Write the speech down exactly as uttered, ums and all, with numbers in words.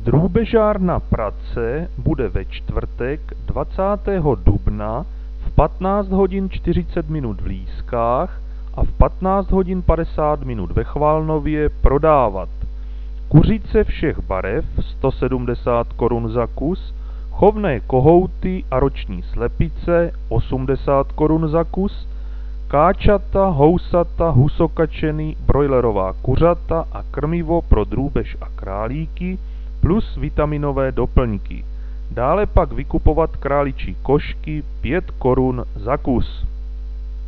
Drůbežárna Pradce bude ve čtvrtek dvacátého dubna v patnáct hodin čtyřicet minut v Lískách a v patnáct hodin padesát minut ve Chvalnově prodávat kuřice všech barev sto sedmdesát korun za kus, chovné kohouty a roční slepice osmdesát korun za kus, káčata, housata, husokačeny, brojlerová kuřata a krmivo pro drůbež a králíky plus vitaminové doplňky. Dále pak vykupovat králičí košky pět korun za kus.